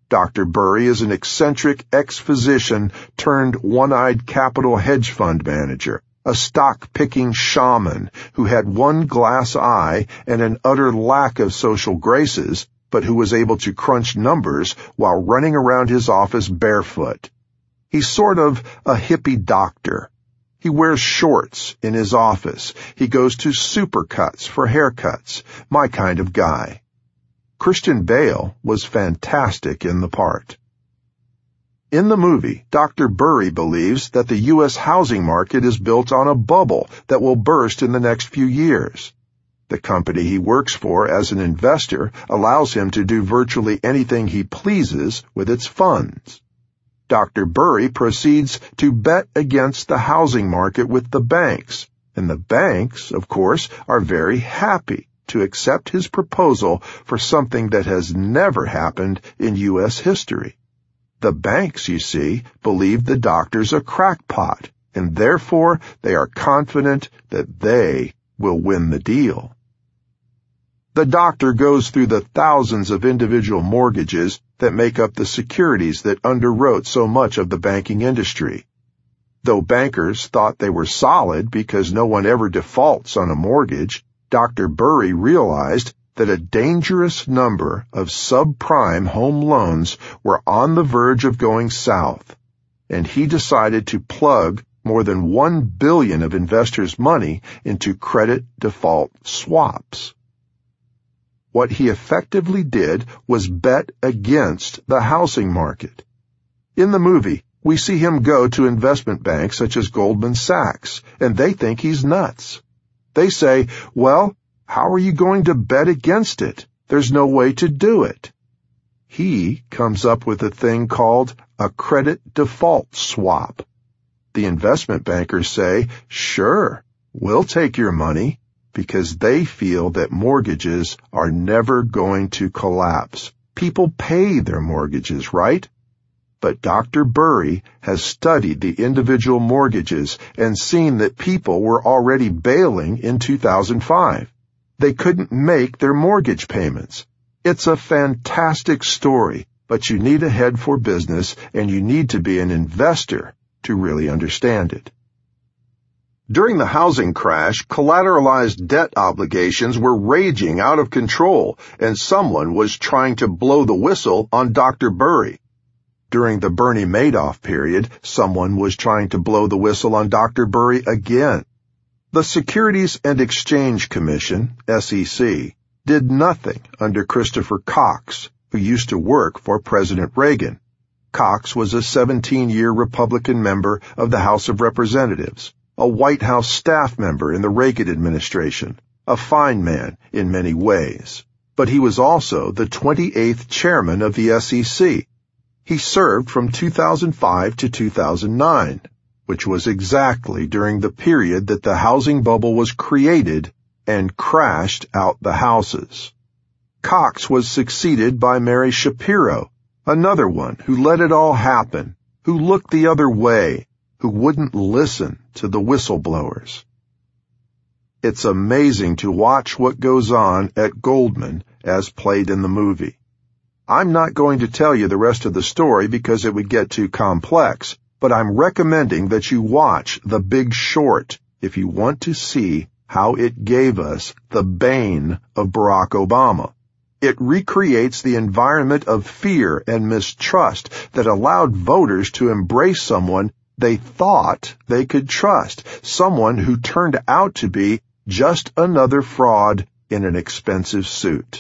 Dr. Burry is an eccentric ex-physician turned one-eyed capital hedge fund manager, a stock-picking shaman who had one glass eye and an utter lack of social graces, but who was able to crunch numbers while running around his office barefoot. He's sort of a hippie doctor. He wears shorts in his office. He goes to Supercuts for haircuts. My kind of guy. Christian Bale was fantastic in the part. In the movie, Dr. Burry believes that the U.S. housing market is built on a bubble that will burst in the next few years. The company he works for as an investor allows him to do virtually anything he pleases with its funds. Dr. Burry proceeds to bet against the housing market with the banks, and the banks, of course, are very happy to accept his proposal for something that has never happened in U.S. history. The banks, you see, believe the doctor's a crackpot, and therefore they are confident that they will win the deal. The doctor goes through the thousands of individual mortgages that make up the securities that underwrote so much of the banking industry. Though bankers thought they were solid because no one ever defaults on a mortgage, Dr. Burry realized that a dangerous number of subprime home loans were on the verge of going south, and he decided to plug more than $1 billion of investors' money into credit default swaps. What he effectively did was bet against the housing market. In the movie, we see him go to investment banks such as Goldman Sachs, and they think he's nuts. They say, well, how are you going to bet against it? There's no way to do it. He comes up with a thing called a credit default swap. The investment bankers say, sure, we'll take your money, because they feel that mortgages are never going to collapse. People pay their mortgages, right? But Dr. Burry has studied the individual mortgages and seen that people were already bailing in 2005. They couldn't make their mortgage payments. It's a fantastic story, but you need a head for business and you need to be an investor to really understand it. During the housing crash, collateralized debt obligations were raging out of control, and someone was trying to blow the whistle on Dr. Burry. During the Bernie Madoff period, someone was trying to blow the whistle on Dr. Burry again. The Securities and Exchange Commission, SEC, did nothing under Christopher Cox, who used to work for President Reagan. Cox was a 17-year Republican member of the House of Representatives, a White House staff member in the Reagan administration, a fine man in many ways. But he was also the 28th chairman of the SEC. He served from 2005 to 2009, which was exactly during the period that the housing bubble was created and crashed out the houses. Cox was succeeded by Mary Shapiro, another one who let it all happen, who looked the other way, who wouldn't listen to the whistleblowers. It's amazing to watch what goes on at Goldman as played in the movie. I'm not going to tell you the rest of the story because it would get too complex, but I'm recommending that you watch The Big Short if you want to see how it gave us the bane of Barack Obama. It recreates the environment of fear and mistrust that allowed voters to embrace someone they thought they could trust, someone who turned out to be just another fraud in an expensive suit.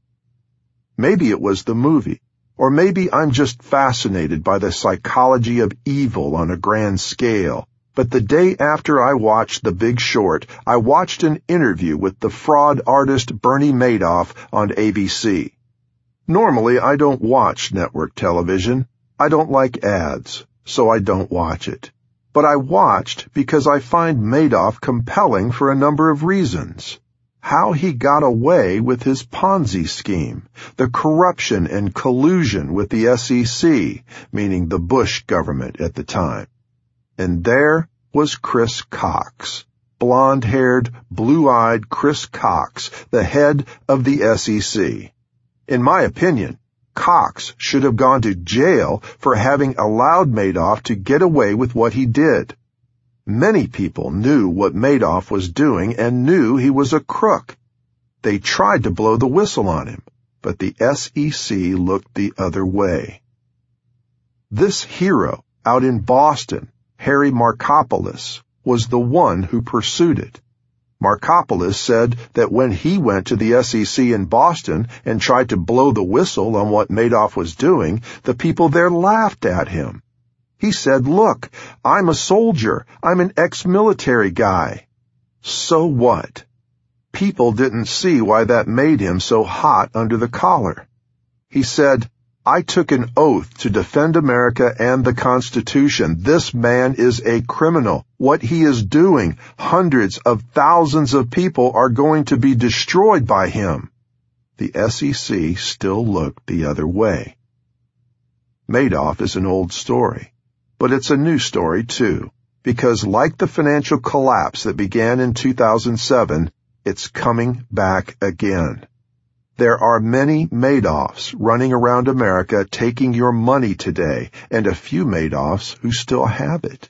Maybe it was the movie, or maybe I'm just fascinated by the psychology of evil on a grand scale. But the day after I watched The Big Short, I watched an interview with the fraud artist Bernie Madoff on ABC. Normally, I don't watch network television. I don't like ads, so I don't watch it. But I watched because I find Madoff compelling for a number of reasons. How he got away with his Ponzi scheme, the corruption and collusion with the SEC, meaning the Bush government at the time. And there was Chris Cox, blonde-haired, blue-eyed Chris Cox, the head of the SEC. In my opinion, Cox should have gone to jail for having allowed Madoff to get away with what he did. Many people knew what Madoff was doing and knew he was a crook. They tried to blow the whistle on him, but the SEC looked the other way. This hero out in Boston, Harry Markopolos, was the one who pursued it. Markopolos said that when he went to the SEC in Boston and tried to blow the whistle on what Madoff was doing, the people there laughed at him. He said, "Look, I'm a soldier. I'm an ex-military guy." So what? People didn't see why that made him so hot under the collar. He said, "I took an oath to defend America and the Constitution. This man is a criminal. What he is doing, hundreds of thousands of people are going to be destroyed by him." The SEC still looked the other way. Madoff is an old story, but it's a new story too, because like the financial collapse that began in 2007, it's coming back again. There are many Madoffs running around America taking your money today, and a few Madoffs who still have it.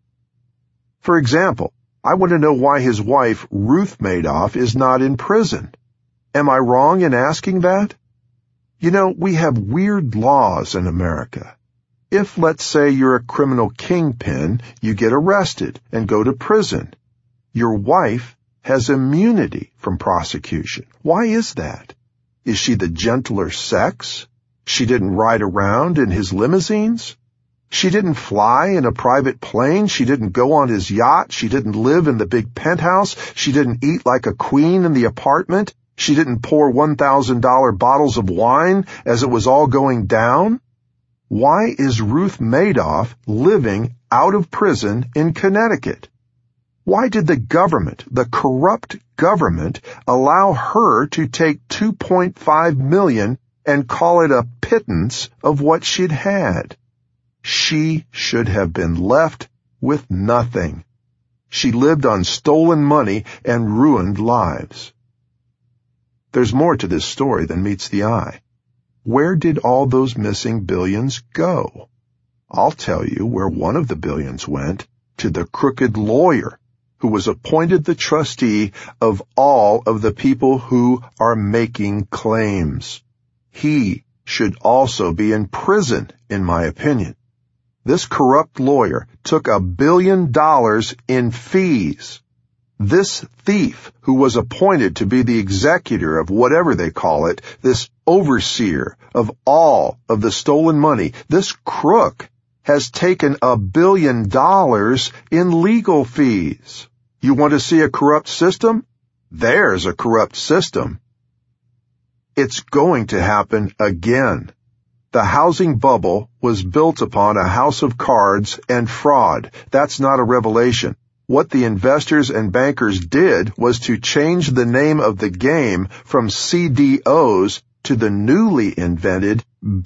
For example, I want to know why his wife, Ruth Madoff, is not in prison. Am I wrong in asking that? You know, we have weird laws in America. If, let's say, you're a criminal kingpin, you get arrested and go to prison. Your wife has immunity from prosecution. Why is that? Is she the gentler sex? She didn't ride around in his limousines? She didn't fly in a private plane? She didn't go on his yacht? She didn't live in the big penthouse? She didn't eat like a queen in the apartment? She didn't pour $1,000 bottles of wine as it was all going down? Why is Ruth Madoff living out of prison in Connecticut? Why did the government, the corrupt government, allow her to take $2.5 million and call it a pittance of what she'd had? She should have been left with nothing. She lived on stolen money and ruined lives. There's more to this story than meets the eye. Where did all those missing billions go? I'll tell you where one of the billions went: to the crooked lawyer who was appointed the trustee of all of the people who are making claims. He should also be in prison, in my opinion. This corrupt lawyer took $1 billion in fees. This thief, who was appointed to be the executor of whatever they call it, this overseer of all of the stolen money, this crook has taken $1 billion in legal fees. You want to see a corrupt system? There's a corrupt system. It's going to happen again. The housing bubble was built upon a house of cards and fraud. That's not a revelation. What the investors and bankers did was to change the name of the game from CDOs to the newly invented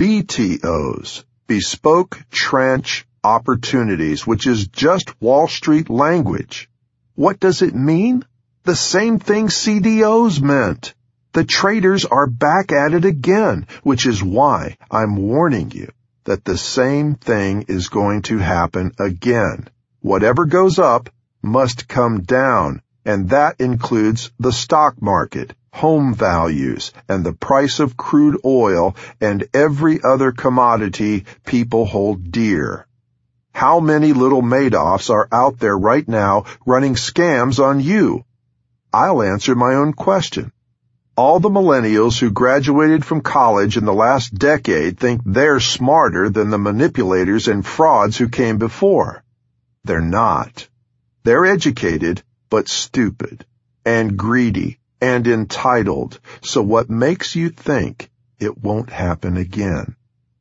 BTOs, Bespoke Tranche Opportunities, which is just Wall Street language. What does it mean? The same thing CDOs meant. The traders are back at it again, which is why I'm warning you that the same thing is going to happen again. Whatever goes up must come down, and that includes the stock market, home values, and the price of crude oil and every other commodity people hold dear. How many little Madoffs are out there right now running scams on you? I'll answer my own question. All the millennials who graduated from college in the last decade think they're smarter than the manipulators and frauds who came before. They're not. They're educated, but stupid, and greedy, and entitled. So what makes you think it won't happen again?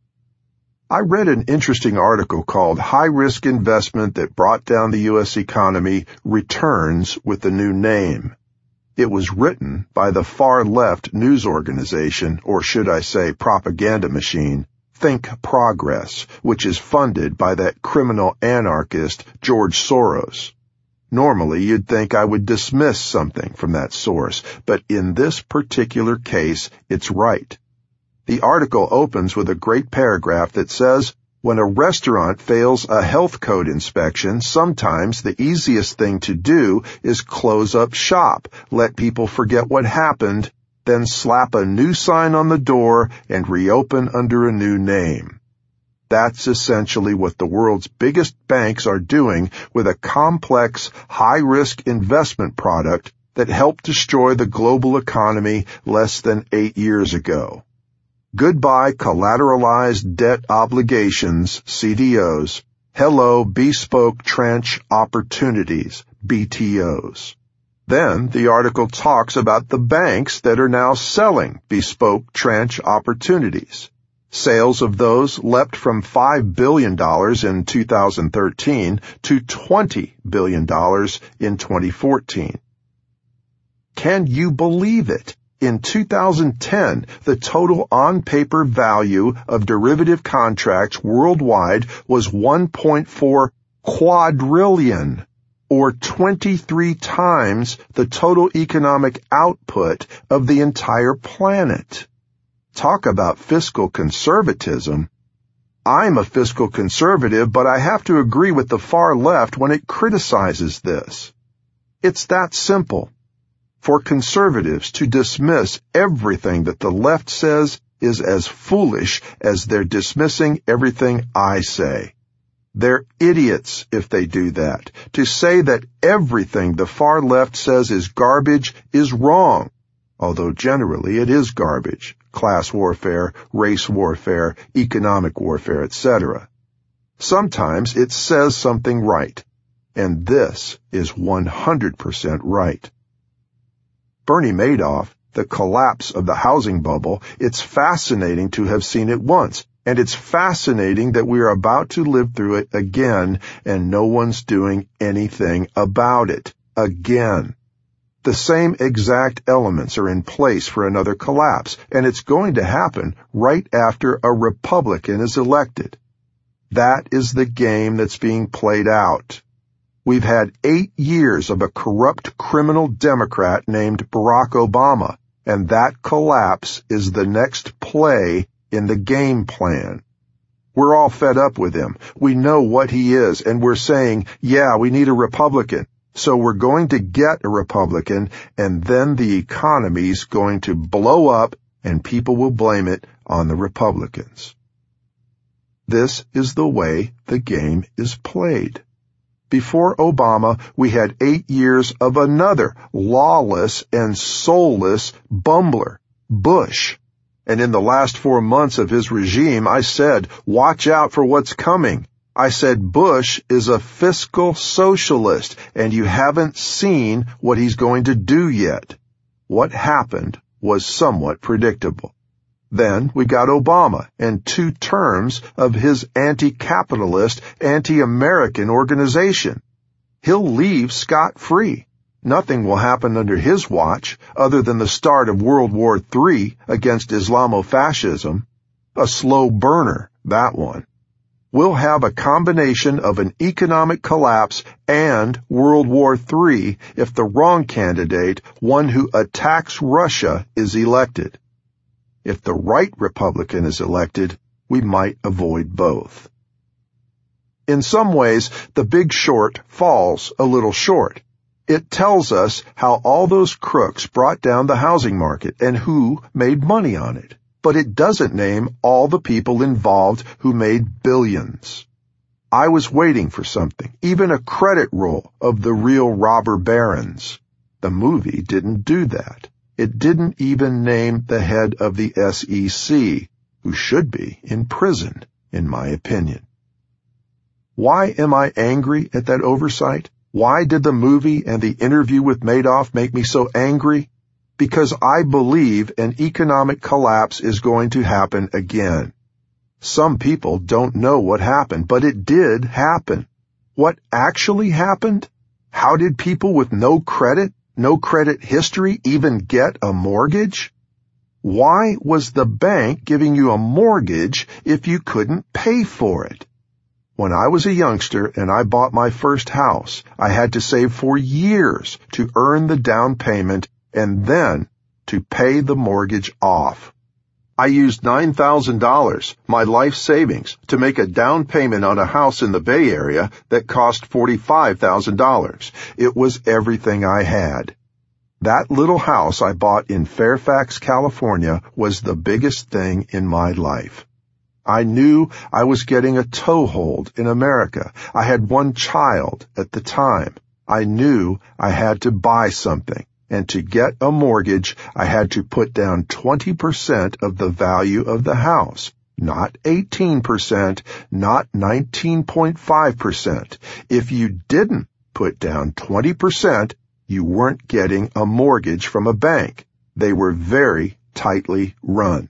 I read an interesting article called High-Risk Investment That Brought Down the U.S. Economy Returns with the New Name. It was written by the far-left news organization, or should I say propaganda machine, Think Progress, which is funded by that criminal anarchist George Soros. Normally, you'd think I would dismiss something from that source, but in this particular case, it's right. The article opens with a great paragraph that says, when a restaurant fails a health code inspection, sometimes the easiest thing to do is close up shop, let people forget what happened, then slap a new sign on the door and reopen under a new name. That's essentially what the world's biggest banks are doing with a complex, high-risk investment product that helped destroy the global economy less than 8 years ago. Goodbye collateralized debt obligations, CDOs. Hello bespoke tranche opportunities, BTOs. Then the article talks about the banks that are now selling bespoke tranche opportunities. Sales of those leapt from $5 billion in 2013 to $20 billion in 2014. Can you believe it? In 2010, the total on-paper value of derivative contracts worldwide was 1.4 quadrillion, or 23 times the total economic output of the entire planet. Talk about fiscal conservatism. I'm a fiscal conservative, but I have to agree with the far left when it criticizes this. It's that simple. For conservatives to dismiss everything that the left says is as foolish as they're dismissing everything I say. They're idiots if they do that. To say that everything the far left says is garbage is wrong, although generally it is garbage. Class warfare, race warfare, economic warfare, etc. Sometimes it says something right, and this is 100% right. Bernie Madoff, the collapse of the housing bubble, it's fascinating to have seen it once, and it's fascinating that we are about to live through it again, and no one's doing anything about it. Again. The same exact elements are in place for another collapse, and it's going to happen right after a Republican is elected. That is the game that's being played out. We've had 8 years of a corrupt criminal Democrat named Barack Obama, and that collapse is the next play in the game plan. We're all fed up with him. We know what he is, and we're saying, yeah, we need a Republican. So we're going to get a Republican, and then the economy's going to blow up, and people will blame it on the Republicans. This is the way the game is played. Before Obama, we had 8 years of another lawless and soulless bumbler, Bush. And in the last 4 months of his regime, I said, watch out for what's coming. I said Bush is a fiscal socialist, and you haven't seen what he's going to do yet. What happened was somewhat predictable. Then we got Obama and 2 terms of his anti-capitalist, anti-American organization. He'll leave scot-free. Nothing will happen under his watch other than the start of World War III against Islamofascism. A slow burner, that one. We'll have a combination of an economic collapse and World War III if the wrong candidate, one who attacks Russia, is elected. If the right Republican is elected, we might avoid both. In some ways, The Big Short falls a little short. It tells us how all those crooks brought down the housing market and who made money on it. But it doesn't name all the people involved who made billions. I was waiting for something, even a credit roll of the real robber barons. The movie didn't do that. It didn't even name the head of the SEC, who should be in prison, in my opinion. Why am I angry at that oversight? Why did the movie and the interview with Madoff make me so angry? Because I believe an economic collapse is going to happen again. Some people don't know what happened, but it did happen. What actually happened? How did people with no credit history even get a mortgage? Why was the bank giving you a mortgage if you couldn't pay for it? When I was a youngster and I bought my first house, I had to save for years to earn the down payment and then to pay the mortgage off. I used $9,000, my life savings, to make a down payment on a house in the Bay Area that cost $45,000. It was everything I had. That little house I bought in Fairfax, California, was the biggest thing in my life. I knew I was getting a toehold in America. I had one child at the time. I knew I had to buy something. And to get a mortgage, I had to put down 20% of the value of the house, not 18%, not 19.5%. If you didn't put down 20%, you weren't getting a mortgage from a bank. They were very tightly run.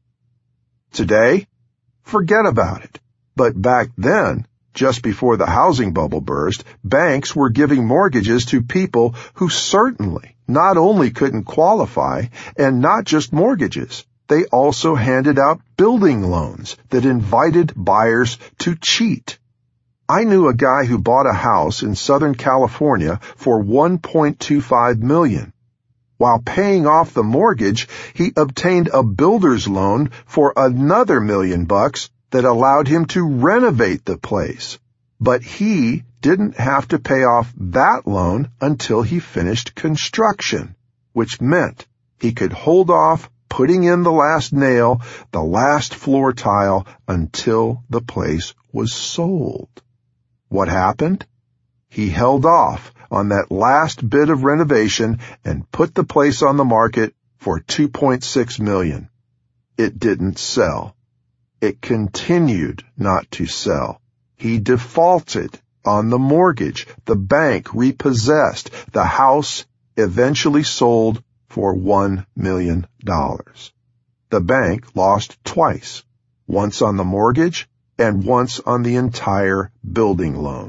Today, forget about it. But back then, just before the housing bubble burst, banks were giving mortgages to people who certainly not only couldn't qualify, and not just mortgages, they also handed out building loans that invited buyers to cheat. I knew a guy who bought a house in Southern California for $1.25 million. While paying off the mortgage, he obtained a builder's loan for another $1 million that allowed him to renovate the place. But he didn't have to pay off that loan until he finished construction, which meant he could hold off putting in the last nail, the last floor tile, until the place was sold. What happened? He held off on that last bit of renovation and put the place on the market for $2.6 million. It didn't sell. It continued not to sell. He defaulted on the mortgage. The bank repossessed. The house eventually sold for $1 million. The bank lost twice, once on the mortgage and once on the entire building loan.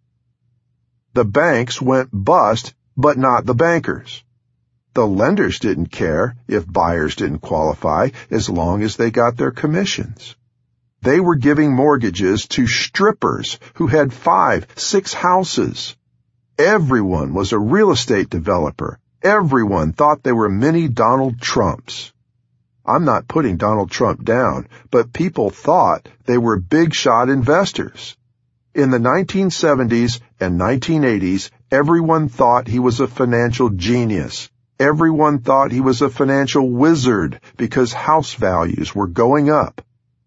The banks went bust, but not the bankers. The lenders didn't care if buyers didn't qualify as long as they got their commissions. They were giving mortgages to strippers who had 5, 6 houses. Everyone was a real estate developer. Everyone thought they were mini Donald Trumps. I'm not putting Donald Trump down, but people thought they were big-shot investors. In the 1970s and 1980s, everyone thought he was a financial genius. Everyone thought he was a financial wizard because house values were going up.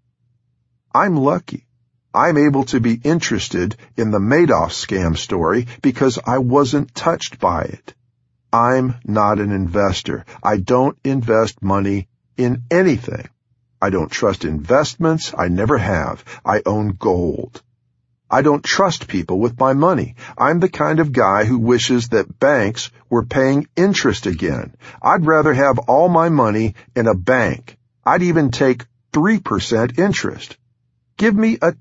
I'm lucky. I'm able to be interested in the Madoff scam story because I wasn't touched by it. I'm not an investor. I don't invest money in anything. I don't trust investments. I never have. I own gold. I don't trust people with my money. I'm the kind of guy who wishes that banks were paying interest again. I'd rather have all my money in a bank. I'd even take 3% interest. Give me a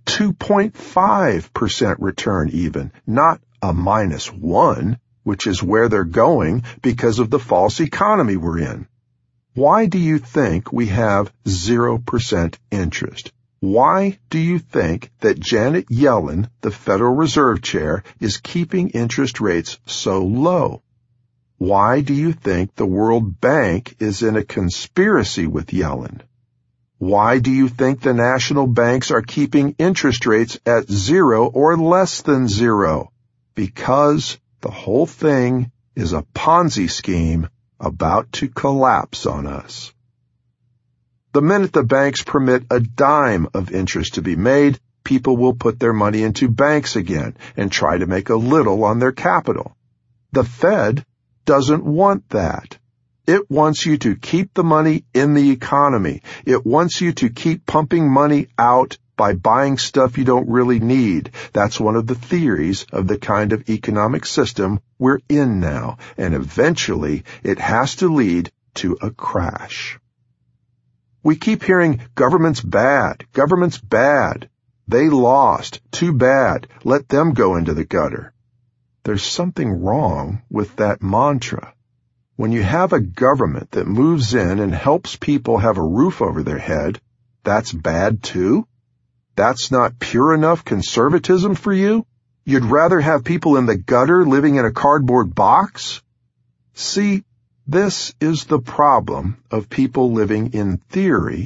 2.5% return even, not a -1, which is where they're going because of the false economy we're in. Why do you think we have 0% interest? Why do you think that Janet Yellen, the Federal Reserve Chair, is keeping interest rates so low? Why do you think the World Bank is in a conspiracy with Yellen? Why do you think the national banks are keeping interest rates at 0 or less than 0? Because the whole thing is a Ponzi scheme about to collapse on us. The minute the banks permit a dime of interest to be made, people will put their money into banks again and try to make a little on their capital. The Fed doesn't want that. It wants you to keep the money in the economy. It wants you to keep pumping money out by buying stuff you don't really need. That's one of the theories of the kind of economic system we're in now, and eventually it has to lead to a crash. We keep hearing, government's bad, government's bad. They lost, too bad, let them go into the gutter. There's something wrong with that mantra. When you have a government that moves in and helps people have a roof over their head, that's bad too? That's not pure enough conservatism for you? You'd rather have people in the gutter living in a cardboard box? See, this is the problem of people living in theory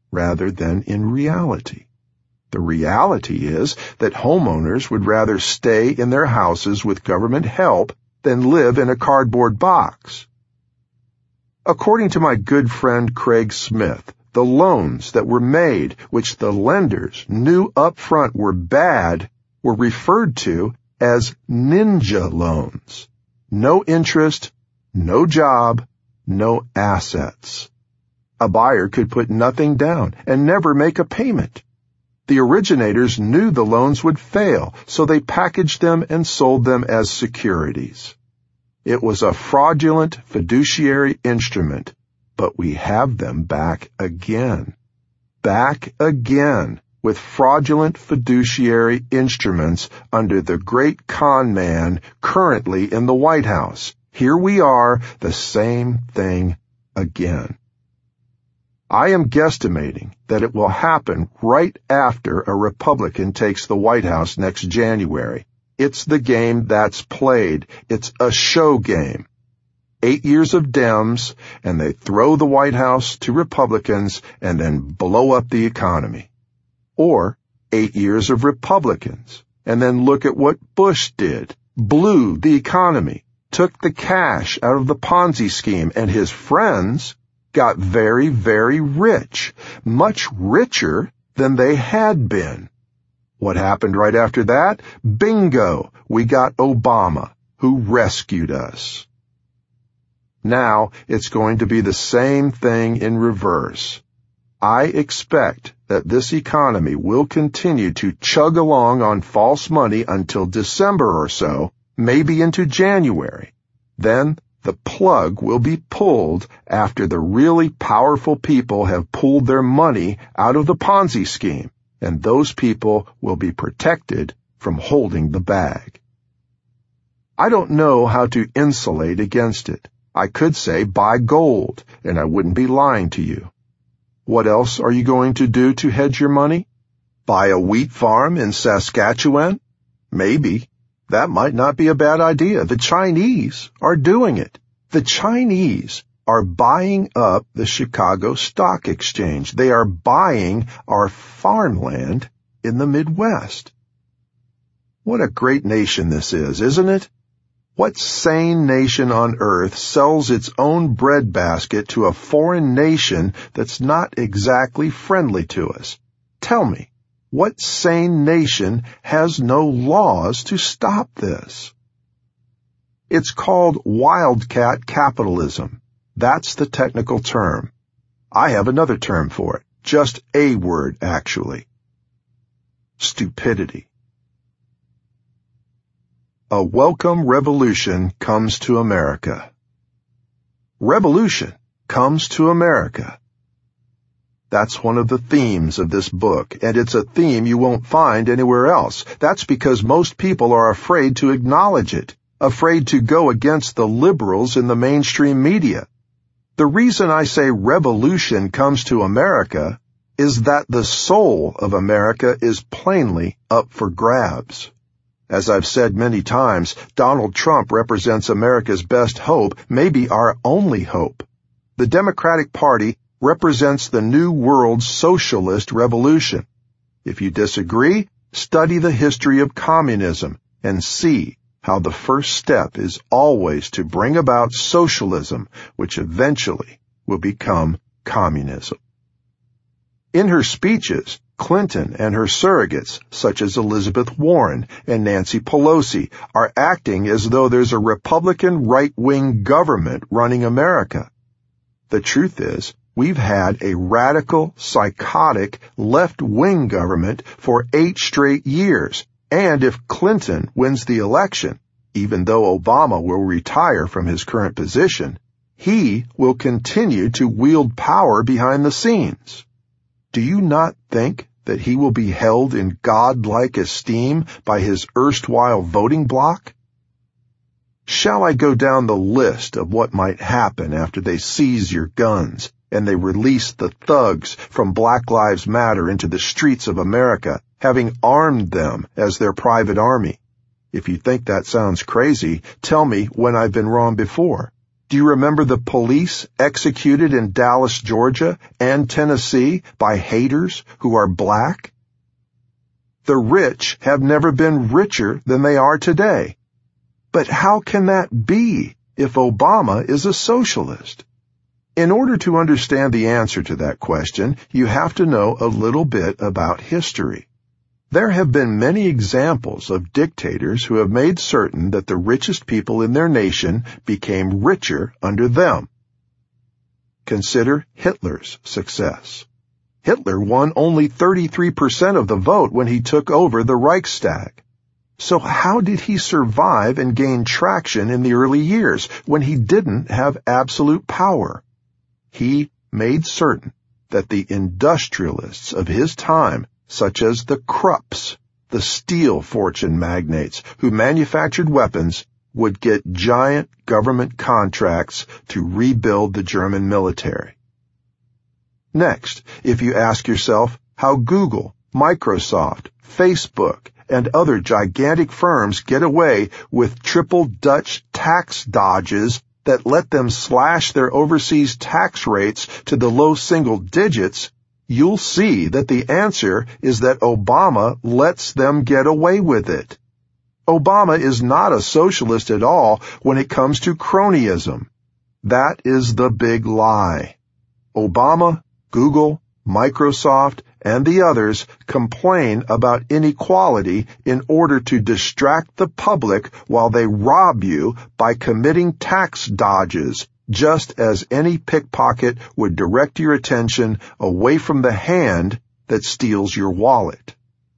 rather than in reality. The reality is that homeowners would rather stay in their houses with government help than live in a cardboard box. According to my good friend Craig Smith, the loans that were made, which the lenders knew up front were bad, were referred to as ninja loans. No interest, no job, no assets. A buyer could put nothing down and never make a payment. The originators knew the loans would fail, so they packaged them and sold them as securities. It was a fraudulent fiduciary instrument, but we have them back again. Back again with fraudulent fiduciary instruments under the great con man currently in the White House. Here we are, the same thing again. I am guesstimating that it will happen right after a Republican takes the White House next January. It's the game that's played. It's a show game. 8 years of Dems, and they throw the White House to Republicans and then blow up the economy. Or 8 years of Republicans, and then look at what Bush did. Blew the economy, took the cash out of the Ponzi scheme, and his friends got very, very rich, much richer than they had been. What happened right after that? Bingo! We got Obama, who rescued us. Now it's going to be the same thing in reverse. I expect that this economy will continue to chug along on false money until December or so, maybe into January. Then the plug will be pulled after the really powerful people have pulled their money out of the Ponzi scheme, and those people will be protected from holding the bag. I don't know how to insulate against it. I could say buy gold, and I wouldn't be lying to you. What else are you going to do to hedge your money? Buy a wheat farm in Saskatchewan? Maybe. That might not be a bad idea. The Chinese are doing it. The Chinese are buying up the Chicago Stock Exchange. They are buying our farmland in the Midwest. What a great nation this is, isn't it? What sane nation on earth sells its own breadbasket to a foreign nation that's not exactly friendly to us? Tell me, what sane nation has no laws to stop this? It's called wildcat capitalism. That's the technical term. I have another term for it. Just a word, actually. Stupidity. A welcome revolution comes to America. Revolution comes to America. That's one of the themes of this book, and it's a theme you won't find anywhere else. That's because most people are afraid to acknowledge it, afraid to go against the liberals in the mainstream media. The reason I say revolution comes to America is that the soul of America is plainly up for grabs. As I've said many times, Donald Trump represents America's best hope, maybe our only hope. The Democratic Party represents the New World Socialist Revolution. If you disagree, study the history of communism and see how the first step is always to bring about socialism, which eventually will become communism. In her speeches, Clinton and her surrogates, such as Elizabeth Warren and Nancy Pelosi, are acting as though there's a Republican right-wing government running America. The truth is, we've had a radical, psychotic, left-wing government for 8 straight years, and if Clinton wins the election, even though Obama will retire from his current position, he will continue to wield power behind the scenes. Do you not think that he will be held in godlike esteem by his erstwhile voting bloc? Shall I go down the list of what might happen after they seize your guns and they release the thugs from Black Lives Matter into the streets of America, having armed them as their private army? If you think that sounds crazy, tell me when I've been wrong before. Do you remember the police executed in Dallas, Georgia, and Tennessee by haters who are black? The rich have never been richer than they are today. But how can that be if Obama is a socialist? In order to understand the answer to that question, you have to know a little bit about history. There have been many examples of dictators who have made certain that the richest people in their nation became richer under them. Consider Hitler's success. Hitler won only 33% of the vote when he took over the Reichstag. So how did he survive and gain traction in the early years when he didn't have absolute power? He made certain that the industrialists of his time, such as the Krupps, the steel fortune magnates who manufactured weapons, would get giant government contracts to rebuild the German military. Next, if you ask yourself how Google, Microsoft, Facebook, and other gigantic firms get away with triple Dutch tax dodges that let them slash their overseas tax rates to the low single digits, you'll see that the answer is that Obama lets them get away with it. Obama is not a socialist at all when it comes to cronyism. That is the big lie. Obama, Google, Microsoft, and the others complain about inequality in order to distract the public while they rob you by committing tax dodges, just as any pickpocket would direct your attention away from the hand that steals your wallet.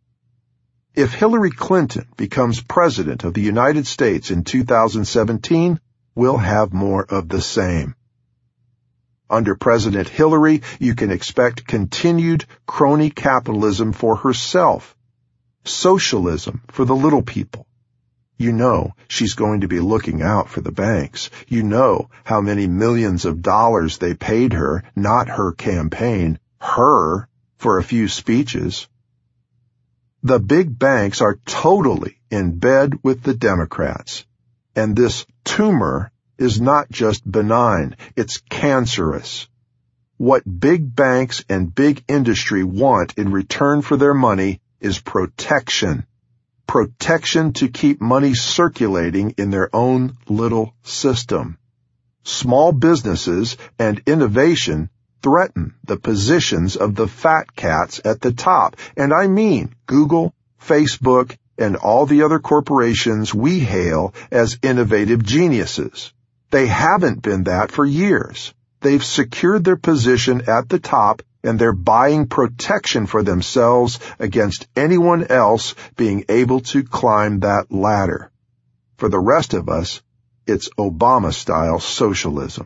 If Hillary Clinton becomes president of the United States in 2017, we'll have more of the same. Under President Hillary, you can expect continued crony capitalism for herself, socialism for the little people. You know she's going to be looking out for the banks. You know how many millions of dollars they paid her, not her campaign, her, for a few speeches. The big banks are totally in bed with the Democrats, and this tumor is not just benign, it's cancerous. What big banks and big industry want in return for their money is protection. Protection to keep money circulating in their own little system. Small businesses and innovation threaten the positions of the fat cats at the top, and I mean Google, Facebook, and all the other corporations we hail as innovative geniuses. They haven't been that for years. They've secured their position at the top, and they're buying protection for themselves against anyone else being able to climb that ladder. For the rest of us, it's Obama-style socialism.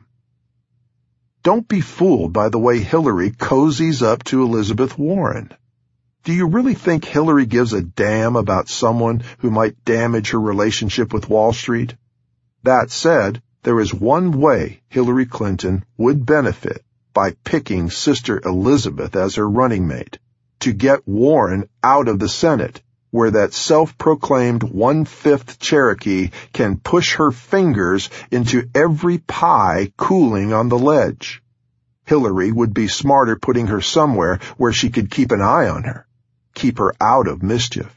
Don't be fooled by the way Hillary cozies up to Elizabeth Warren. Do you really think Hillary gives a damn about someone who might damage her relationship with Wall Street? That said, there is one way Hillary Clinton would benefit by picking Sister Elizabeth as her running mate, to get Warren out of the Senate, where that self-proclaimed 1/5 Cherokee can push her fingers into every pie cooling on the ledge. Hillary would be smarter putting her somewhere where she could keep an eye on her, keep her out of mischief.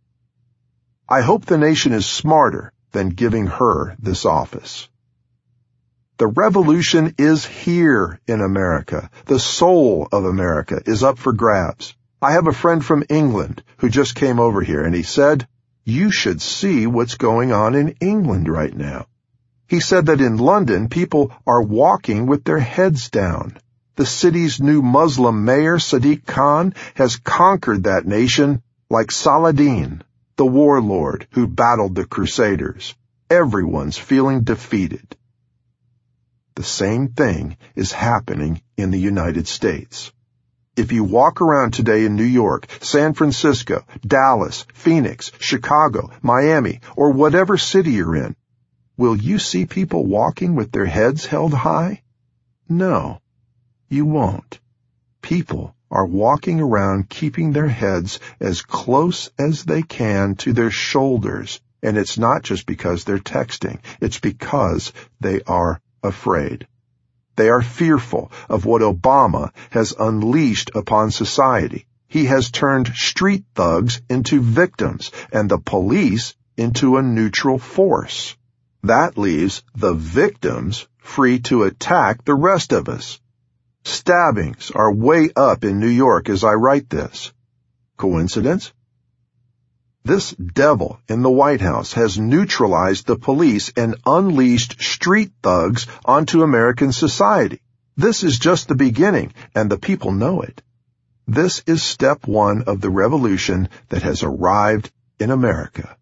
I hope the nation is smarter than giving her this office. The revolution is here in America. The soul of America is up for grabs. I have a friend from England who just came over here, and he said, "You should see what's going on in England right now." He said that in London, people are walking with their heads down. The city's new Muslim mayor, Sadiq Khan, has conquered that nation like Saladin, the warlord who battled the Crusaders. Everyone's feeling defeated. The same thing is happening in the United States. If you walk around today in New York, San Francisco, Dallas, Phoenix, Chicago, Miami, or whatever city you're in, will you see people walking with their heads held high? No, you won't. People are walking around keeping their heads as close as they can to their shoulders, and it's not just because they're texting. It's because they are afraid. They are fearful of what Obama has unleashed upon society. He has turned street thugs into victims and the police into a neutral force. That leaves the victims free to attack the rest of us. Stabbings are way up in New York as I write this. Coincidence? This devil in the White House has neutralized the police and unleashed street thugs onto American society. This is just the beginning, and the people know it. This is step one of the revolution that has arrived in America.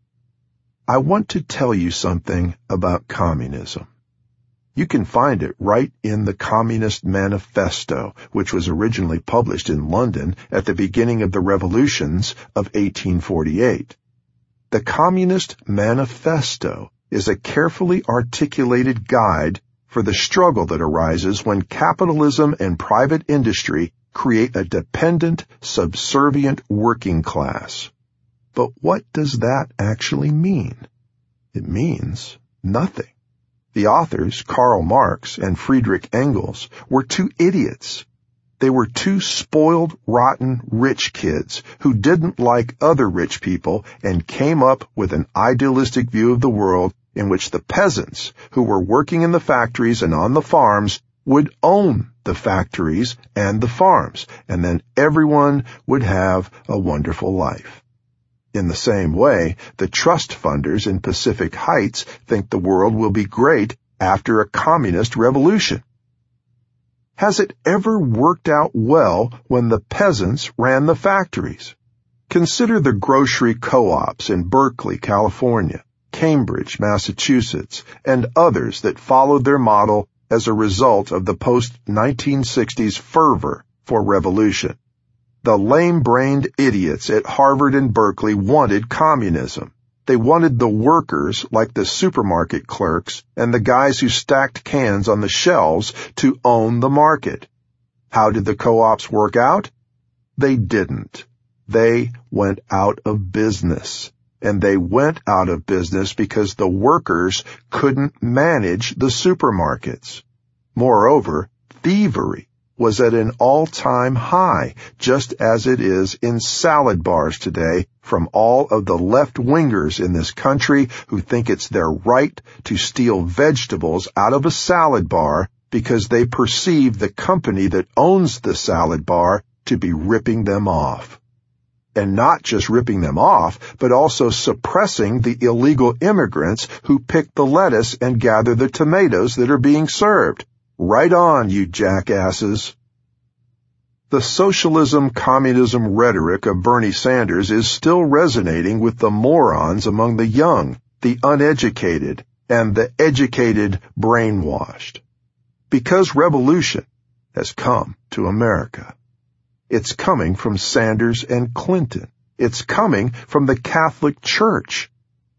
I want to tell you something about communism. You can find it right in the Communist Manifesto, which was originally published in London at the beginning of the revolutions of 1848. The Communist Manifesto is a carefully articulated guide for the struggle that arises when capitalism and private industry create a dependent, subservient working class. But what does that actually mean? It means nothing. The authors, Karl Marx and Friedrich Engels, were two idiots. They were two spoiled, rotten, rich kids who didn't like other rich people and came up with an idealistic view of the world in which the peasants who were working in the factories and on the farms would own the factories and the farms, and then everyone would have a wonderful life. In the same way, the trust funders in Pacific Heights think the world will be great after a communist revolution. Has it ever worked out well when the peasants ran the factories? Consider the grocery co-ops in Berkeley, California, Cambridge, Massachusetts, and others that followed their model as a result of the post-1960s fervor for revolution. The lame-brained idiots at Harvard and Berkeley wanted communism. They wanted the workers, like the supermarket clerks and the guys who stacked cans on the shelves, to own the market. How did the co-ops work out? They didn't. They went out of business. And they went out of business because the workers couldn't manage the supermarkets. Moreover, thievery was at an all-time high, just as it is in salad bars today, from all of the left-wingers in this country who think it's their right to steal vegetables out of a salad bar because they perceive the company that owns the salad bar to be ripping them off. And not just ripping them off, but also suppressing the illegal immigrants who pick the lettuce and gather the tomatoes that are being served. Right on, you jackasses. The socialism-communism rhetoric of Bernie Sanders is still resonating with the morons among the young, the uneducated, and the educated brainwashed. Because revolution has come to America. It's coming from Sanders and Clinton. It's coming from the Catholic Church.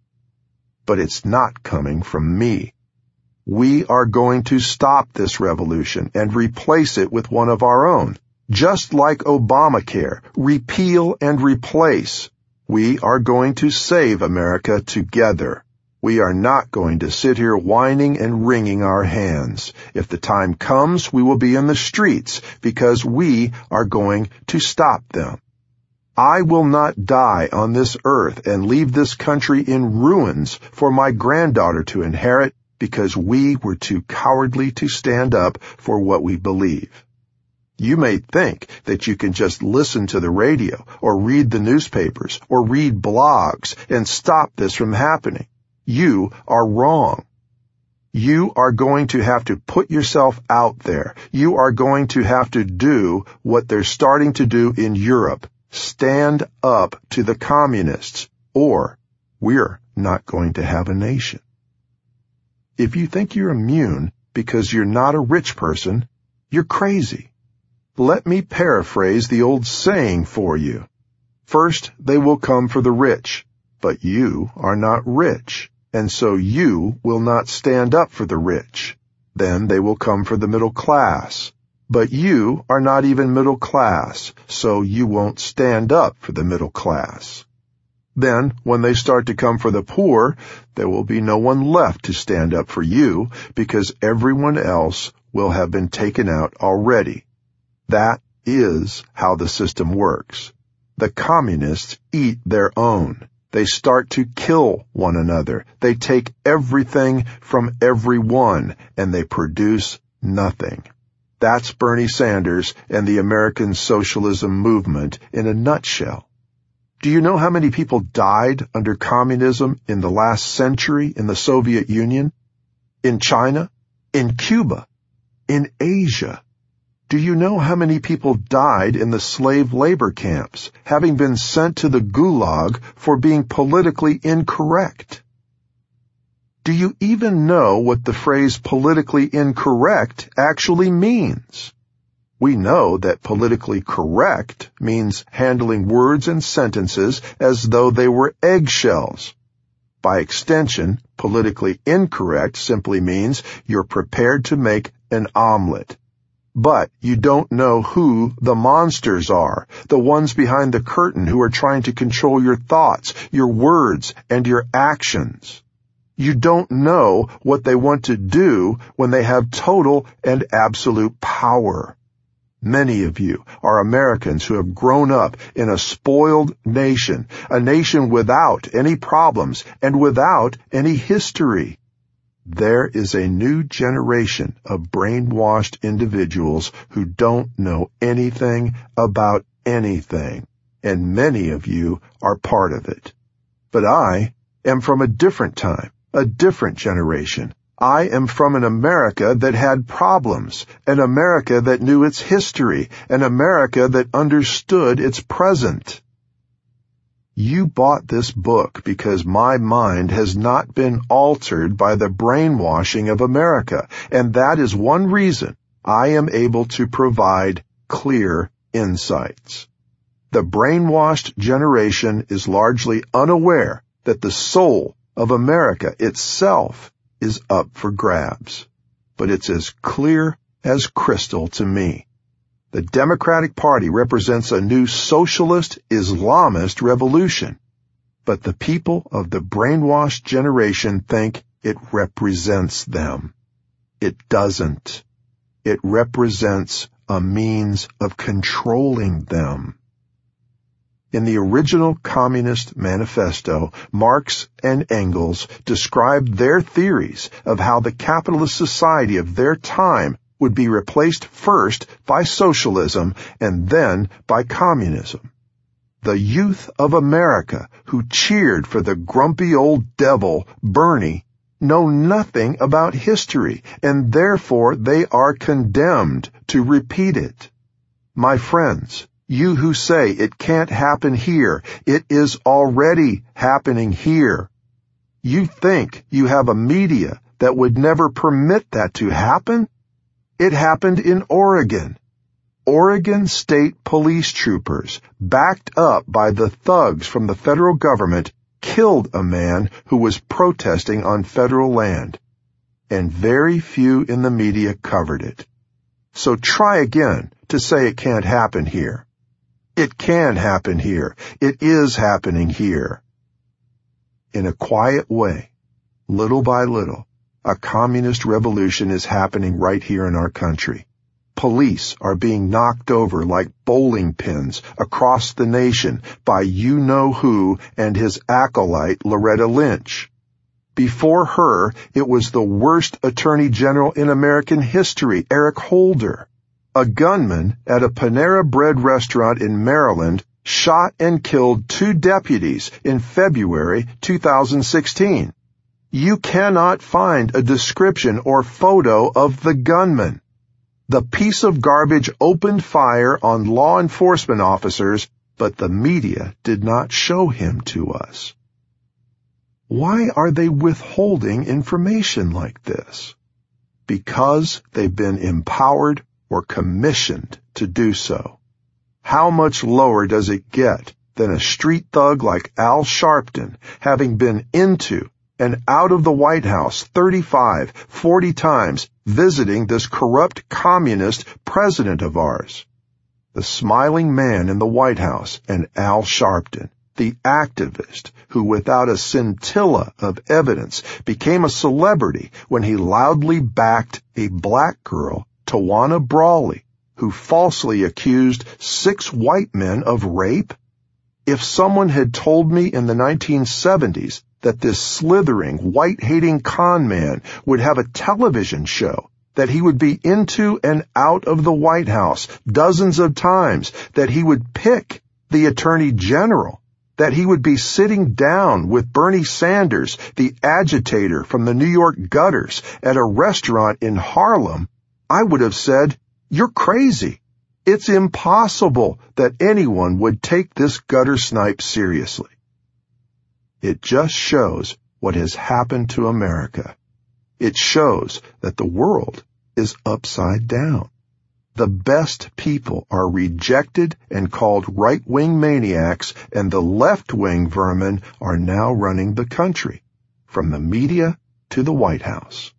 But it's not coming from me. We are going to stop this revolution and replace it with one of our own. Just like Obamacare, repeal and replace. We are going to save America together. We are not going to sit here whining and wringing our hands. If the time comes, we will be in the streets because we are going to stop them. I will not die on this earth and leave this country in ruins for my granddaughter to inherit because we were too cowardly to stand up for what we believe. You may think that you can just listen to the radio or read the newspapers or read blogs and stop this from happening. You are wrong. You are going to have to put yourself out there. You are going to have to do what they're starting to do in Europe. Stand up to the communists, or we're not going to have a nation. If you think you're immune because you're not a rich person, you're crazy. Let me paraphrase the old saying for you. First, they will come for the rich, but you are not rich, and so you will not stand up for the rich. Then they will come for the middle class, but you are not even middle class, so you won't stand up for the middle class. Then, when they start to come for the poor, there will be no one left to stand up for you because everyone else will have been taken out already. That is how the system works. The communists eat their own. They start to kill one another. They take everything from everyone, and they produce nothing. That's Bernie Sanders and the American socialism movement in a nutshell. Do you know how many people died under communism in the last century in the Soviet Union? In China? In Cuba? In Asia? Do you know how many people died in the slave labor camps, having been sent to the Gulag for being politically incorrect? Do you even know what the phrase politically incorrect actually means? We know that politically correct means handling words and sentences as though they were eggshells. By extension, politically incorrect simply means you're prepared to make an omelet. But you don't know who the monsters are, the ones behind the curtain who are trying to control your thoughts, your words, and your actions. You don't know what they want to do when they have total and absolute power. Many of you are Americans who have grown up in a spoiled nation, a nation without any problems and without any history. There is a new generation of brainwashed individuals who don't know anything about anything, and many of you are part of it. But I am from a different time, a different generation. I am from an America that had problems, an America that knew its history, an America that understood its present. You bought this book because my mind has not been altered by the brainwashing of America, and that is one reason I am able to provide clear insights. The brainwashed generation is largely unaware that the soul of America itself is up for grabs, but it's as clear as crystal to me. The Democratic Party represents a new socialist Islamist revolution, but the people of the brainwashed generation think it represents them. It doesn't. It represents a means of controlling them. In the original Communist Manifesto, Marx and Engels described their theories of how the capitalist society of their time would be replaced first by socialism and then by communism. The youth of America who cheered for the grumpy old devil, Bernie, know nothing about history, and therefore they are condemned to repeat it. My friends, you who say it can't happen here, it is already happening here. You think you have a media that would never permit that to happen? It happened in Oregon. Oregon State Police troopers, backed up by the thugs from the federal government, killed a man who was protesting on federal land. And very few in the media covered it. So try again to say it can't happen here. It can happen here. It is happening here. In a quiet way, little by little, a communist revolution is happening right here in our country. Police are being knocked over like bowling pins across the nation by you-know-who and his acolyte Loretta Lynch. Before her, it was the worst attorney general in American history, Eric Holder. A gunman at a Panera Bread restaurant in Maryland shot and killed 2 deputies in February 2016. You cannot find a description or photo of the gunman. The piece of garbage opened fire on law enforcement officers, but the media did not show him to us. Why are they withholding information like this? Because they've been empowered or commissioned to do so. How much lower does it get than a street thug like Al Sharpton, having been into and out of the White House 35, 40 times, visiting this corrupt communist president of ours? The smiling man in the White House and Al Sharpton, the activist who without a scintilla of evidence became a celebrity when he loudly backed a black girl, Tawana Brawley, who falsely accused 6 white men of rape? If someone had told me in the 1970s that this slithering, white-hating con man would have a television show, that he would be into and out of the White House dozens of times, that he would pick the Attorney General, that he would be sitting down with Bernie Sanders, the agitator from the New York gutters, at a restaurant in Harlem, I would have said, "You're crazy. It's impossible that anyone would take this gutter snipe seriously." It just shows what has happened to America. It shows that the world is upside down. The best people are rejected and called right-wing maniacs, and the left-wing vermin are now running the country, from the media to the White House.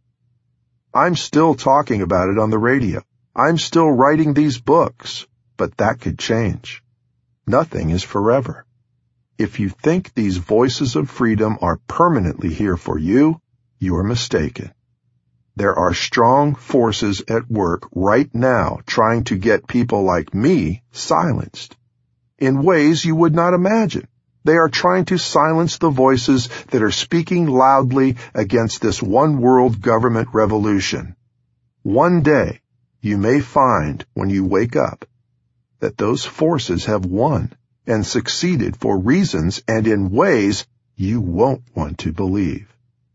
I'm still talking about it on the radio. I'm still writing these books, but that could change. Nothing is forever. If you think these voices of freedom are permanently here for you, you're mistaken. There are strong forces at work right now trying to get people like me silenced. In ways you would not imagine. They are trying to silence the voices that are speaking loudly against this one-world government revolution. One day, you may find when you wake up that those forces have won and succeeded for reasons and in ways you won't want to believe.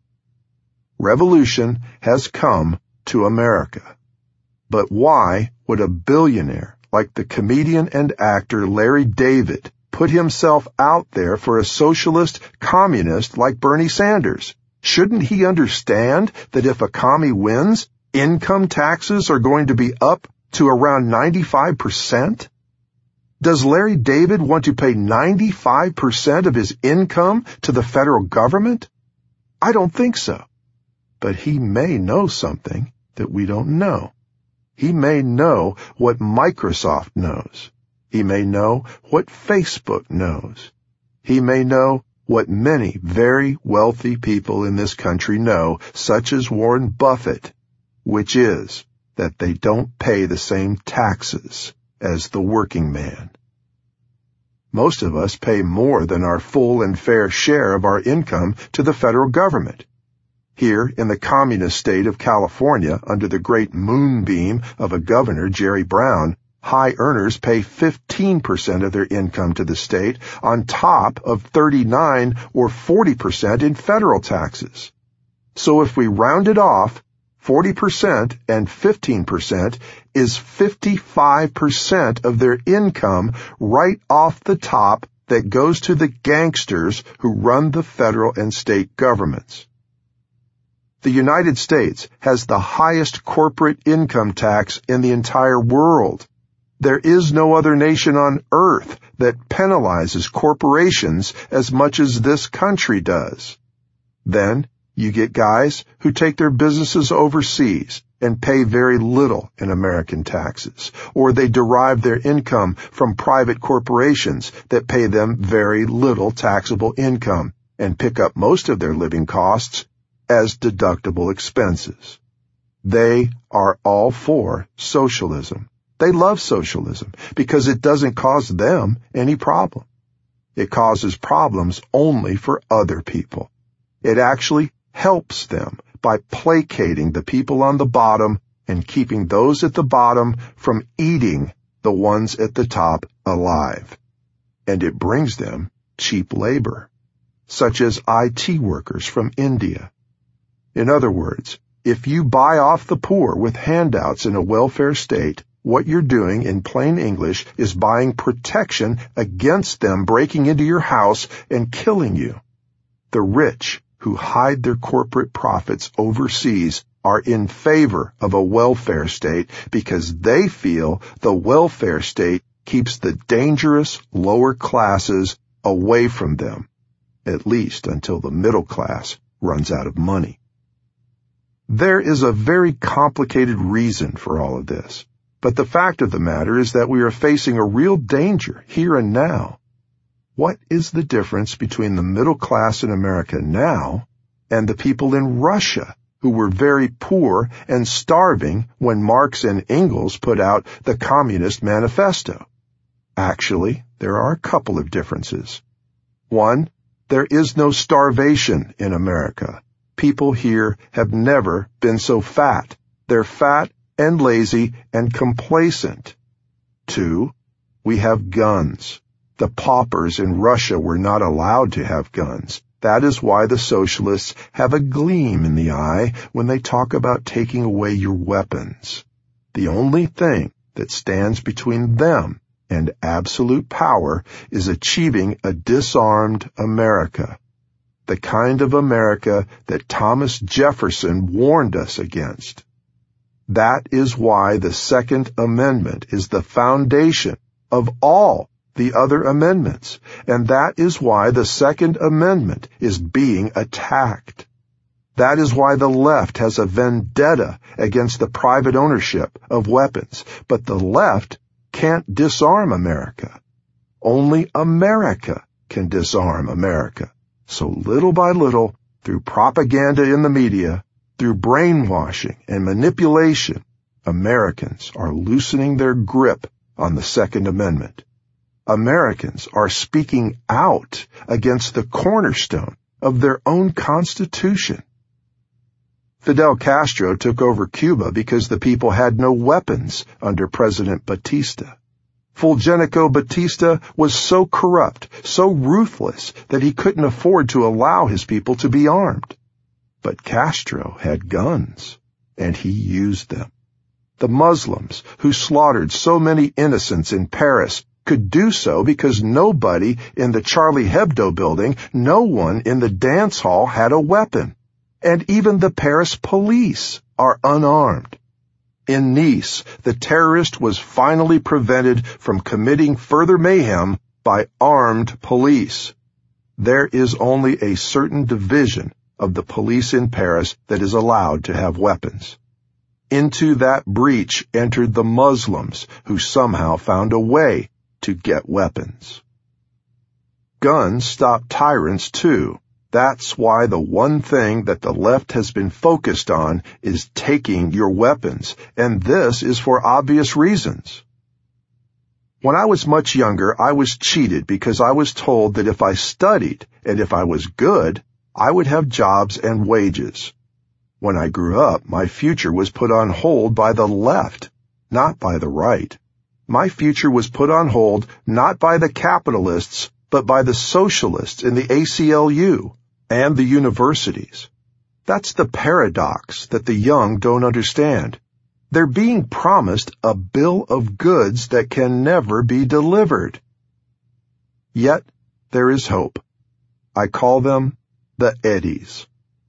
Revolution has come to America. But why would a billionaire like the comedian and actor Larry David put himself out there for a socialist communist like Bernie Sanders? Shouldn't he understand that if a commie wins, income taxes are going to be up to around 95%? Does Larry David want to pay 95% of his income to the federal government? I don't think so. But he may know something that we don't know. He may know what Microsoft knows. He may know what Facebook knows. He may know what many very wealthy people in this country know, such as Warren Buffett, which is that they don't pay the same taxes as the working man. Most of us pay more than our full and fair share of our income to the federal government. Here in the communist state of California, under the great moonbeam of a governor, Jerry Brown, high earners pay 15% of their income to the state on top of 39 or 40% in federal taxes. So if we round it off, 40% and 15% is 55% of their income right off the top that goes to the gangsters who run the federal and state governments. The United States has the highest corporate income tax in the entire world. There is no other nation on earth that penalizes corporations as much as this country does. Then you get guys who take their businesses overseas and pay very little in American taxes, or they derive their income from private corporations that pay them very little taxable income and pick up most of their living costs as deductible expenses. They are all for socialism. They love socialism because it doesn't cause them any problem. It causes problems only for other people. It actually helps them by placating the people on the bottom and keeping those at the bottom from eating the ones at the top alive. And it brings them cheap labor, such as IT workers from India. In other words, if you buy off the poor with handouts in a welfare state, what you're doing in plain English is buying protection against them breaking into your house and killing you. The rich who hide their corporate profits overseas are in favor of a welfare state because they feel the welfare state keeps the dangerous lower classes away from them, at least until the middle class runs out of money. There is a very complicated reason for all of this, but the fact of the matter is that we are facing a real danger here and now. What is the difference between the middle class in America now and the people in Russia who were very poor and starving when Marx and Engels put out the Communist Manifesto? Actually, there are a couple of differences. One, there is no starvation in America. People here have never been so fat. They're fat and lazy and complacent. Two, we have guns. The paupers in Russia were not allowed to have guns. That is why the socialists have a gleam in the eye when they talk about taking away your weapons. The only thing that stands between them and absolute power is achieving a disarmed America, the kind of America that Thomas Jefferson warned us against. That is why the Second Amendment is the foundation of all the other amendments, and that is why the Second Amendment is being attacked. That is why the left has a vendetta against the private ownership of weapons, but the left can't disarm America. Only America can disarm America. So little by little, through propaganda in the media, through brainwashing and manipulation, Americans are loosening their grip on the Second Amendment. Americans are speaking out against the cornerstone of their own Constitution. Fidel Castro took over Cuba because the people had no weapons under President Batista. Fulgencio Batista was so corrupt, so ruthless, that he couldn't afford to allow his people to be armed. But Castro had guns, and he used them. The Muslims, who slaughtered so many innocents in Paris, could do so because nobody in the Charlie Hebdo building, no one in the dance hall had a weapon. And even the Paris police are unarmed. In Nice, the terrorist was finally prevented from committing further mayhem by armed police. There is only a certain division of the police in Paris that is allowed to have weapons. Into that breach entered the Muslims, who somehow found a way to get weapons. Guns stop tyrants too. That's why the one thing that the left has been focused on is taking your weapons, and this is for obvious reasons. When I was much younger, I was cheated because I was told that if I studied and if I was good, I would have jobs and wages. When I grew up, my future was put on hold by the left, not by the right. My future was put on hold not by the capitalists, but by the socialists in the ACLU and the universities. That's the paradox that the young don't understand. They're being promised a bill of goods that can never be delivered. Yet, there is hope. I call them the Eddies.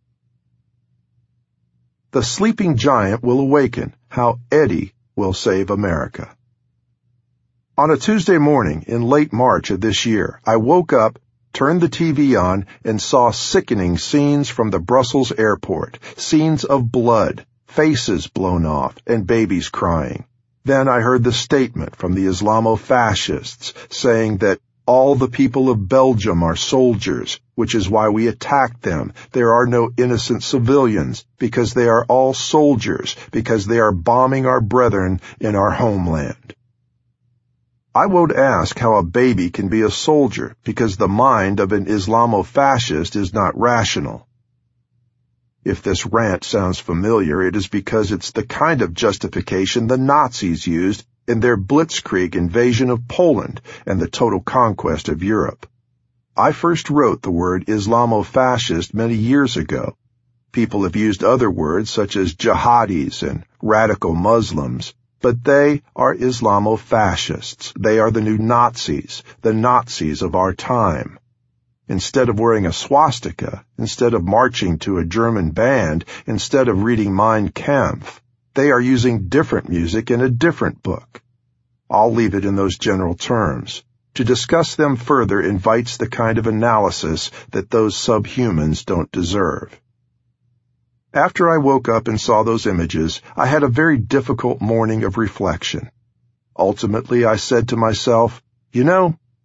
The sleeping giant will awaken. How Eddie will save America. On a Tuesday morning in late March of this year, I woke up, turned the TV on, and saw sickening scenes from the Brussels airport, scenes of blood, faces blown off, and babies crying. Then I heard the statement from the Islamo-fascists saying that all the people of Belgium are soldiers, which is why we attacked them. There are no innocent civilians, because they are all soldiers, because they are bombing our brethren in our homeland. I won't ask how a baby can be a soldier, because the mind of an Islamo-fascist is not rational. If this rant sounds familiar, it is because it's the kind of justification the Nazis used in their blitzkrieg invasion of Poland and the total conquest of Europe. I first wrote the word Islamo-fascist many years ago. People have used other words such as jihadis and radical Muslims, but they are Islamo-fascists. They are the new Nazis, the Nazis of our time. Instead of wearing a swastika, instead of marching to a German band, instead of reading Mein Kampf, they are using different music in a different book. I'll leave it in those general terms. To discuss them further invites the kind of analysis that those subhumans don't deserve. After I woke up and saw those images, I had a very difficult morning of reflection. Ultimately, I said to myself,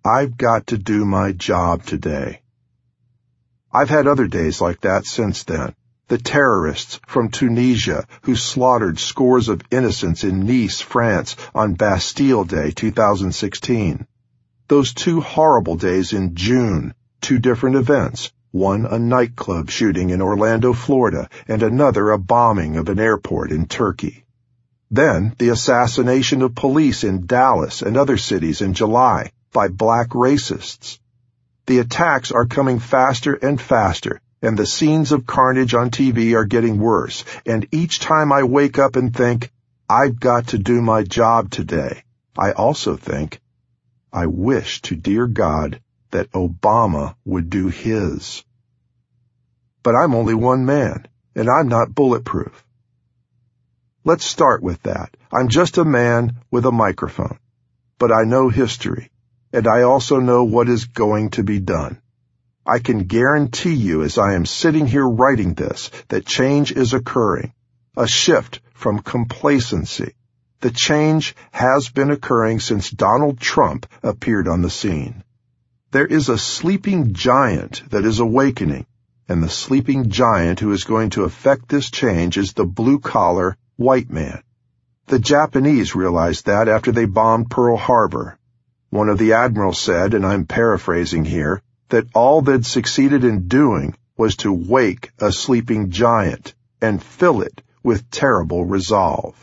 I've got to do my job today. I've had other days like that since then. The terrorists from Tunisia who slaughtered scores of innocents in Nice, France on Bastille Day 2016. Those 2 horrible days in June, 2 different events, one a nightclub shooting in Orlando, Florida, and another a bombing of an airport in Turkey. Then the assassination of police in Dallas and other cities in July by black racists. The attacks are coming faster and faster, and the scenes of carnage on TV are getting worse, and each time I wake up and think, I've got to do my job today, I also think, I wish to dear God that Obama would do his. But I'm only one man, and I'm not bulletproof. Let's start with that. I'm just a man with a microphone. But I know history, and I also know what is going to be done. I can guarantee you as I am sitting here writing this that change is occurring, a shift from complacency. The change has been occurring since Donald Trump appeared on the scene. There is a sleeping giant that is awakening, and the sleeping giant who is going to affect this change is the blue-collar white man. The Japanese realized that after they bombed Pearl Harbor. One of the admirals said, and I'm paraphrasing here, that all they'd succeeded in doing was to wake a sleeping giant and fill it with terrible resolve.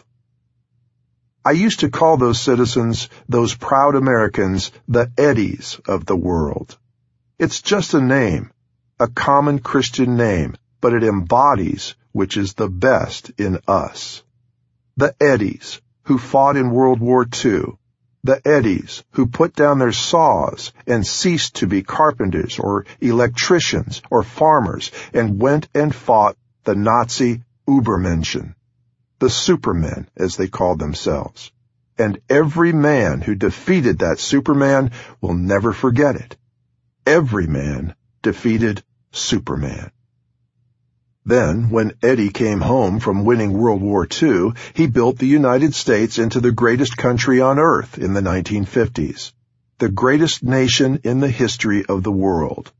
I used to call those citizens, those proud Americans, the Eddies of the world. It's just a name, a common Christian name, but it embodies which is the best in us. The Eddies, who fought in World War II. The Eddies, who put down their saws and ceased to be carpenters or electricians or farmers and went and fought the Nazi Übermenschen, the Supermen, as they called themselves. And every man who defeated that Superman will never forget it. Every man defeated Superman. Then, when Eddie came home from winning World War II, he built the United States into the greatest country on earth in the 1950s, the greatest nation in the history of the world.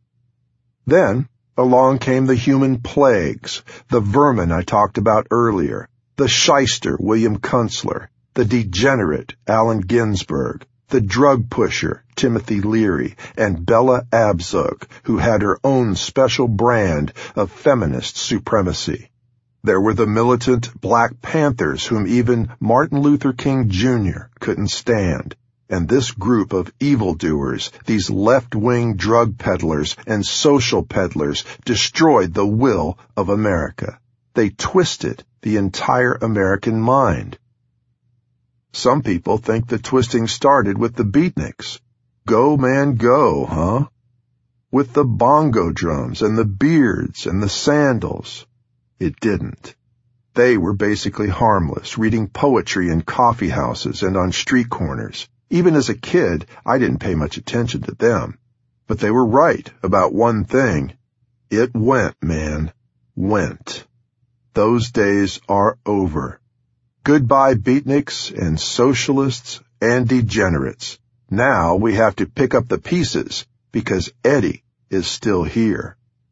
Then, along came the human plagues, the vermin I talked about earlier, the shyster William Kunstler, the degenerate Allen Ginsberg, the drug pusher Timothy Leary, and Bella Abzug, who had her own special brand of feminist supremacy. There were the militant Black Panthers whom even Martin Luther King Jr. couldn't stand. And this group of evildoers, these left-wing drug peddlers and social peddlers, destroyed the will of America. They twisted the entire American mind. Some people think the twisting started with the beatniks. Go, man, go, huh? With the bongo drums and the beards and the sandals. It didn't. They were basically harmless, reading poetry in coffee houses and on street corners. Even as a kid, I didn't pay much attention to them. But they were right about one thing. It went, man. Went. Those days are over. Goodbye beatniks and socialists and degenerates. Now we have to pick up the pieces because Eddie is still here.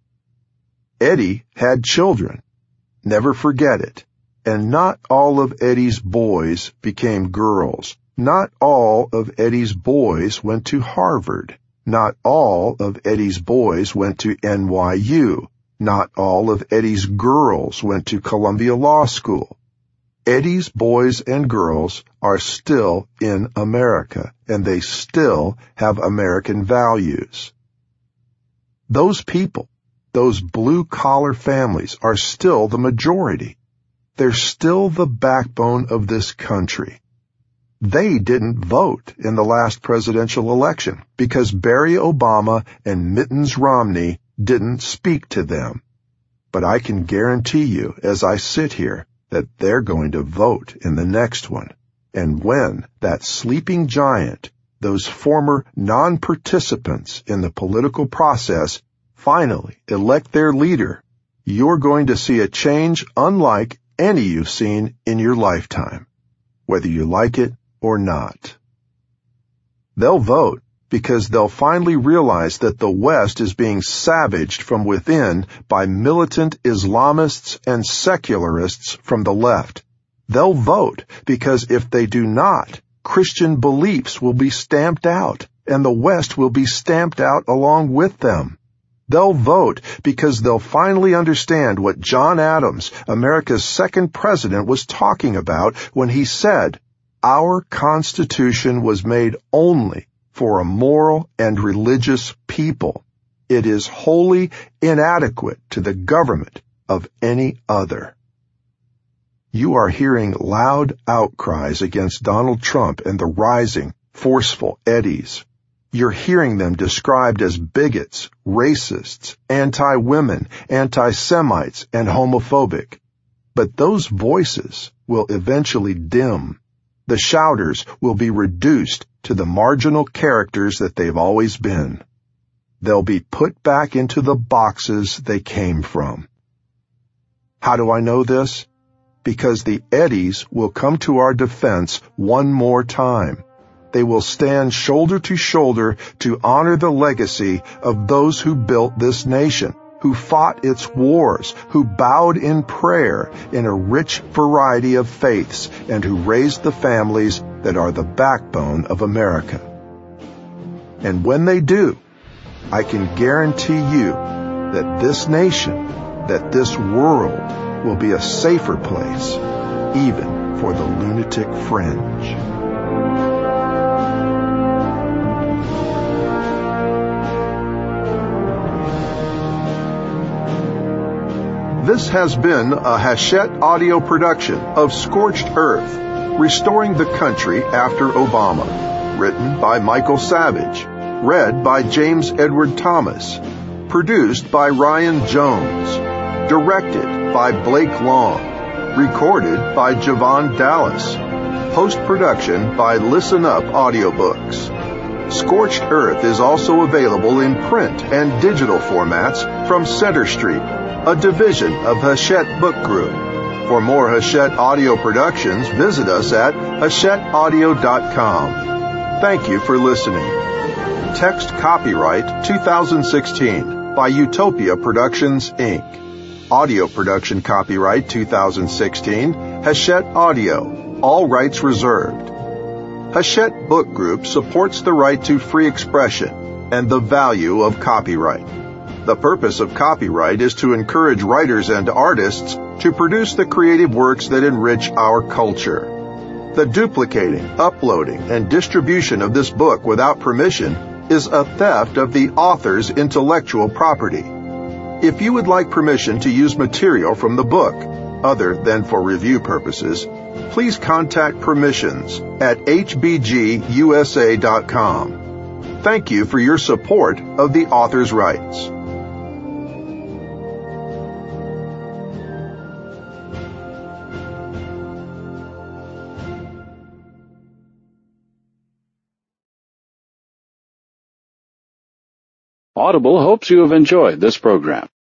Eddie had children. Never forget it. And not all of Eddie's boys became girls. Not all of Eddie's boys went to Harvard. Not all of Eddie's boys went to NYU. Not all of Eddie's girls went to Columbia Law School. Eddie's boys and girls are still in America, and they still have American values. Those people, those blue-collar families, are still the majority. They're still the backbone of this country. They didn't vote in the last presidential election because Barry Obama and Mittens Romney didn't speak to them. But I can guarantee you, as I sit here, that they're going to vote in the next one. And when that sleeping giant, those former non-participants in the political process, finally elect their leader, you're going to see a change unlike any you've seen in your lifetime, whether you like it or not. They'll vote, because they'll finally realize that the West is being savaged from within by militant Islamists and secularists from the left. They'll vote because if they do not, Christian beliefs will be stamped out, and the West will be stamped out along with them. They'll vote because they'll finally understand what John Adams, America's second president, was talking about when he said, "Our Constitution was made only for a moral and religious people. It is wholly inadequate to the government of any other." You are hearing loud outcries against Donald Trump and the rising, forceful eddies. You're hearing them described as bigots, racists, anti-women, anti-Semites, and homophobic. But those voices will eventually dim. The shouters will be reduced to the marginal characters that they've always been. They'll be put back into the boxes they came from. How do I know this? Because the eddies will come to our defense one more time. They will stand shoulder to shoulder to honor the legacy of those who built this nation, who fought its wars, who bowed in prayer in a rich variety of faiths, and who raised the families that are the backbone of America. And when they do, I can guarantee you that this nation, that this world will be a safer place, even for the lunatic fringe. This has been a Hachette audio production of Scorched Earth, Restoring the Country After Obama, written by Michael Savage, read by James Edward Thomas, produced by Ryan Jones, directed by Blake Long, recorded by Javon Dallas, post-production by Listen Up Audiobooks. Scorched Earth is also available in print and digital formats from Center Street, a division of Hachette Book Group. For more Hachette audio productions, visit us at hachetteaudio.com. Thank you for listening. Text copyright 2016 by Utopia Productions, Inc. Audio production copyright 2016, Hachette Audio, all rights reserved. Hachette Book Group supports the right to free expression and the value of copyright. The purpose of copyright is to encourage writers and artists to produce the creative works that enrich our culture. The duplicating, uploading, and distribution of this book without permission is a theft of the author's intellectual property. If you would like permission to use material from the book, other than for review purposes, please contact permissions at hbgusa.com. Thank you for your support of the author's rights. Audible hopes you have enjoyed this program.